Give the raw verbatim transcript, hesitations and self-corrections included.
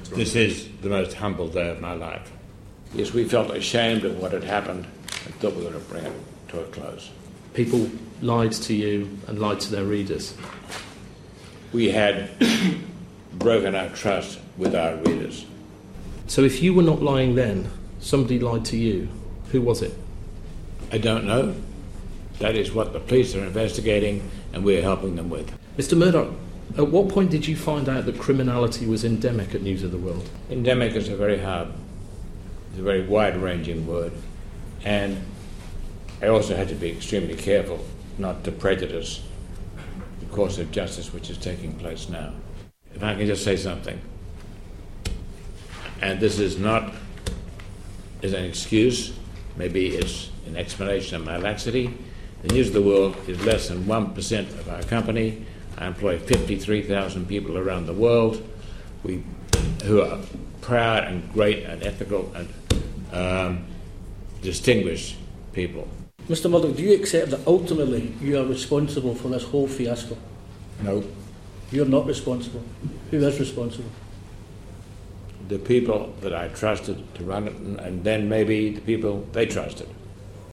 This is the most humble day of my life. Yes, we felt ashamed of what had happened and thought we were going to bring it to a close. People lied to you and lied to their readers. We had broken our trust with our readers. So if you were not lying then, somebody lied to you. Who was it? I don't know. That is what the police are investigating and we're helping them with. Mister Murdoch, at what point did you find out that criminality was endemic at News of the World? Endemic is a very hard, it's a very wide-ranging word. And I also had to be extremely careful not to prejudice the course of justice which is taking place now. If I can just say something, and this is not as an excuse, maybe it's an explanation of my laxity. The News of the World is less than one percent of our company. I employ fifty-three thousand people around the world we, who are proud and great and ethical and um, distinguished people. Mister Murdoch, do you accept that ultimately you are responsible for this whole fiasco? No. You're not responsible. Who is responsible? The people that I trusted to run it, and then maybe the people they trusted.